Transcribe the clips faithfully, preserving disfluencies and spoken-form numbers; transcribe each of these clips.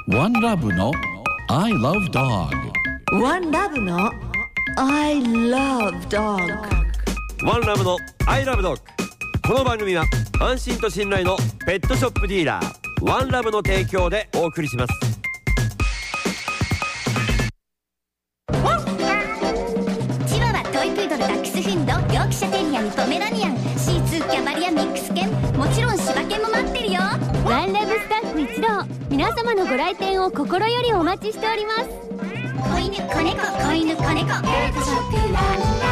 ワンラブの I love dog。 ワンラブの I love dog。 ワンラブの I love dog。 この番組は安心と信頼のペットショップディーラーワンラブの提供でお送りします。 チワワ、トイプードル、ダックスフンド、ヨークシャテリアにポメラニアン、シーツー、キャバリア、ミックス犬、もちろん柴犬も待ってるよ。 ワンラブスタッフ一同、皆様のご来店を心よりお待ちしております。 子犬、子猫、子犬、子猫、ペットショップワンラ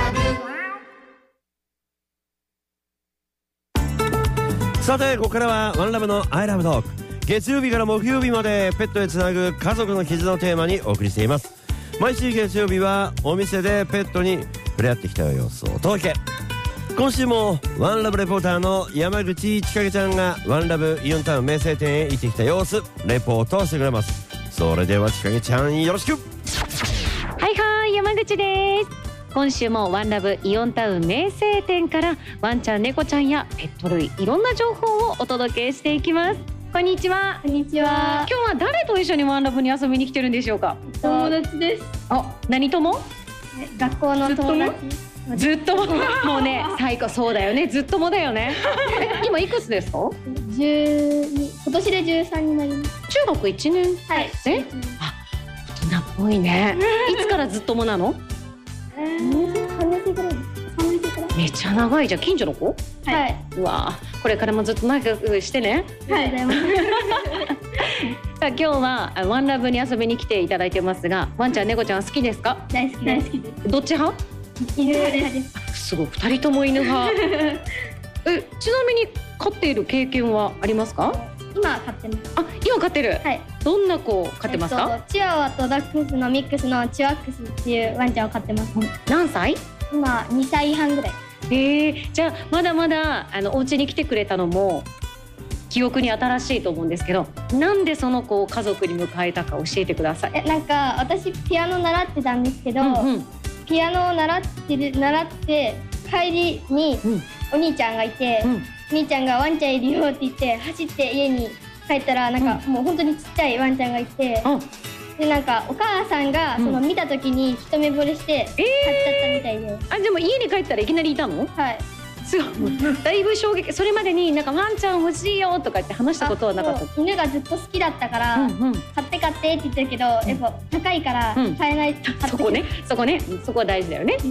ブ。さてここからはワンラブの I love dog。 月曜日から木曜日までペットへつなぐ家族の絆をテーマにお送りしています。毎週月曜日はお店でペットに触れ合ってきた様子をお届け。今週もワンラブレポーターの山口千景ちゃんがワンラブイオンタウン名声店へ行ってきた様子レポートをしてくれます。それでは千景ちゃんよろしく。 はいはい、山口です。今週もワンラブイオンタウン名声店からワンちゃん、猫ちゃんやペット類いろんな情報をお届けしていきます。こんにちは。 こんにちは。 今日は誰と一緒にワンラブに遊びに来てるんでしょうか。 友達です。 あ、何とも？ 学校の友達。 ずっとももうね、最高。そうだよね、ずっともだよね。今いくつですか？ じゅうに、今年でじゅうさんになります。 中学いちねん。 はい。 え？あ、大人っぽいね。いつからずっともなの？ さんねん生くらいです。さんねん生くらい。 めっちゃ長いじゃん。近所の子？ はい。 うわー、これからもずっと仲良くしてね。 はい。 さあ今日はワンラブに遊びに来ていただいてますが、ワンちゃん、猫ちゃん好きですか？ 大好き大好きです。 どっち派？ 犬派です。 すごい、二人とも犬派。え、ちなみに飼っている経験はありますか？ 今飼ってます。 あ、今飼ってる。 はい。 どんな子を飼ってますか？ えっと、チワワとダックスのミックスのチワックスっていうワンちゃんを飼ってます。 何歳？ 今にさいはんぐらい。 えー、じゃあまだまだあのお家に来てくれたのも記憶に新しいと思うんですけど、なんでその子を家族に迎えたか教えてください。 え、なんか私ピアノ習ってたんですけど、 うんうん、 ピアノを習ってる習って帰りにお兄ちゃんがいて、うん、お兄ちゃんがワンちゃんいるよって言って走って家に帰ったら、なんかもう本当にちっちゃいワンちゃんがいて、うん、でなんかお母さんがその見た時に一目惚れして買っちゃったみたいで、えー、 あ、でも家に帰ったらいきなりいたの？はい。すごい、だいぶ衝撃。それまでになんかワンちゃん欲しいよとか言って話したことはなかった？ 犬がずっと好きだったから、うんうん、買って買ってって言ってるけど、やっぱ高いから買えない、うん、 そこね、そこね、そこは大事だよね。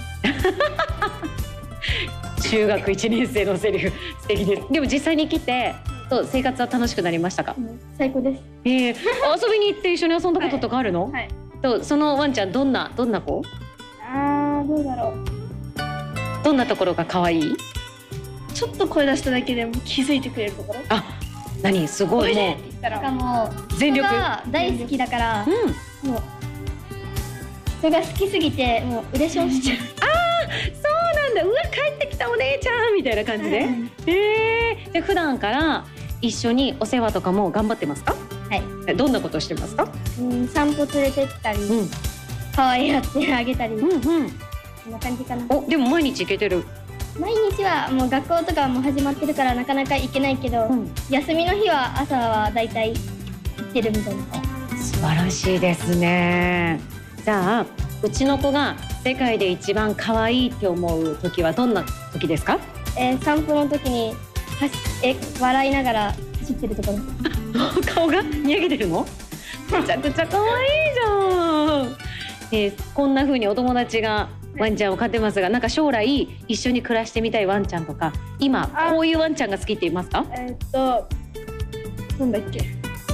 中学いちねん生のセリフ素敵です。でも実際に来てそう生活は楽しくなりましたか？ うん、最高です。 えー、遊びに行って一緒に遊んだこととかあるの？はいはい、とそのワンちゃんどんなどんな子？ あー、どうだろう。 どんなところが可愛い？ ちょっと声出しただけでも気づいてくれるところ。 あ、何すごいもうもう全力が大好きだから、うん、もう人が好きすぎてもう嬉しおしちゃう。ああ、そうなんだ。うわ、帰ってきたお姉ちゃんみたいな感じで。ええー、で普段から一緒にお世話とかも頑張ってますか？はい。どんなことしてますか？ うん、散歩連れてったり、うん、可愛がってあげたり。うんうん。こんな感じかな。 お、でも毎日行けてる？ 毎日はもう学校とかも始まってるからなかなか行けないけど、うん、休みの日は朝はだいたい行ってるみたいな。 素晴らしいですね。じゃあうちの子が世界で一番可愛いって思う時はどんな時ですか？ えー、散歩の時にはしえ笑いながら走ってるところ。 顔がにやけてるの？めちゃくちゃ可愛いじゃん。えー、こんな風にお友達がワンちゃんを飼ってますが、なんか将来一緒に暮らしてみたいワンちゃんとか、今こういうワンちゃんが好きって言いますか？ えー、っとなんだっけ。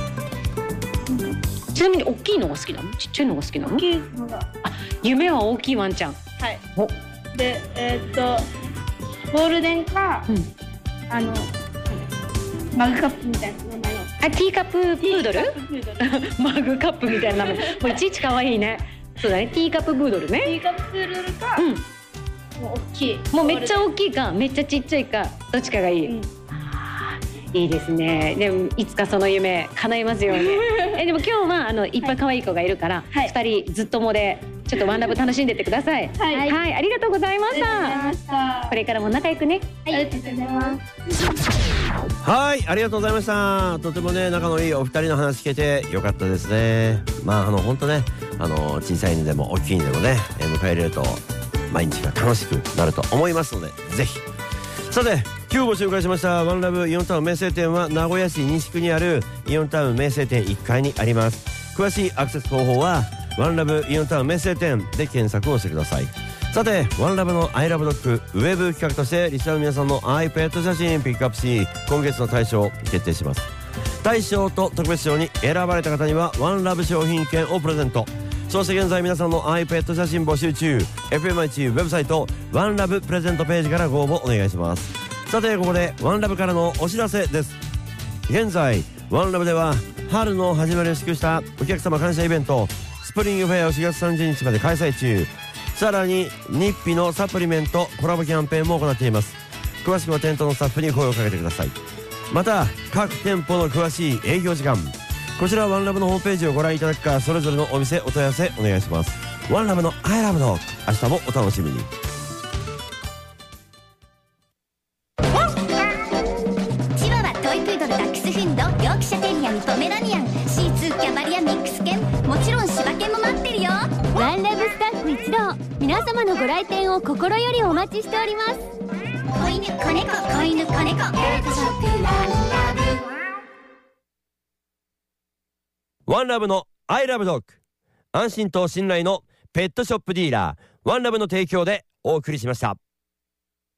ちなみに大きいのが好きなの？ちっちゃいのが好きなの？ 大きいのが。 あ、夢は大きいワンちゃん。 はい。おで、えー、っとゴールデンか、うん、あのマグカップみたいな名前の。 あ、ティーカッププードル？マグカップみたいな名前。これいちいち可愛いね。そうだね、ティーカップブードルね。 ティーカップブードルか、うん、もう大きい。 もうめっちゃ大きいかめっちゃちっちゃいか、どっちかがいい。うん、あ、いいですね。でもいつかその夢叶いますように。え、でも今日はあのいっぱい可愛い子がいるから、はい、ふたりずっともでちょっとワンラブ楽しんでってください。はい、はい、ありがとうございました。これからも仲良くね。 はい、ありがとうございます。 はい、ありがとうございました。とてもね仲のいいお二人の話聞けてよかったですね。まああの本当ね、あの小さいにでも大きいにでもね、えー、迎え入れると毎日が楽しくなると思いますので、ぜひ。さて今日ご紹介しましたワンラブイオンタウン名声店は名古屋市西区にあるイオンタウン名声店いっかいにあります。詳しいアクセス方法はワンラブイオンタウン名声店で検索をしてください。さてワンラブのアイラブドッグウェブ企画としてリスナーの皆さんのアイペット写真ピックアップし、今月の大賞を決定します。大賞と特別賞に選ばれた方にはワンラブ商品券をプレゼント。そして現在皆さんのアイペット写真募集中。 エフエムアイ ウェブサイトワンラブプレゼントページからご応募お願いします。さてここでワンラブからのお知らせです。現在ワンラブでは春の始まりを祝したお客様感謝イベントスプリングフェアをしがつさんじゅうにちまで開催中。さらに日費のサプリメントコラボキャンペーンも行っています。詳しくは店頭のスタッフに声をかけてください。また各店舗の詳しい営業時間、こちらワンラブのホームページをご覧いただくか、それぞれのお店お問い合わせお願いします。ワンラブのアイラブドッグ、明日もお楽しみに。 チワワ、トイプードル、ダックスフンド、ヨークシャテリアにポメラニアン、シーツー、キャバリアミックス犬、もちろん柴犬も待ってるよ。 ワンラブスタッフ一同、皆様のご来店を心よりお待ちしております。 子犬、子猫、子犬、子猫、ペットショップワンラブ。 ワンラブのアイラブドッグ、安心と信頼のペットショップディーラーワンラブの提供でお送りしました。